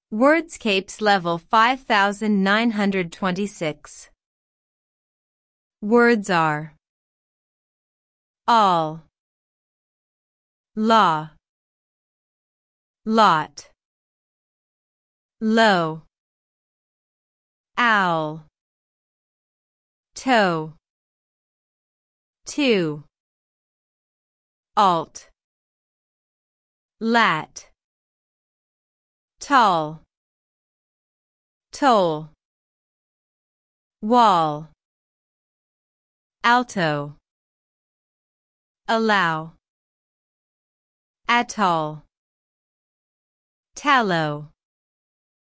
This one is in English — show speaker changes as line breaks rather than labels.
Wordscapes level 5926. Words are all, law, lot, low, owl, toe, two, alt, lat, tall, toll, wall, alto, allow, atoll, tallow.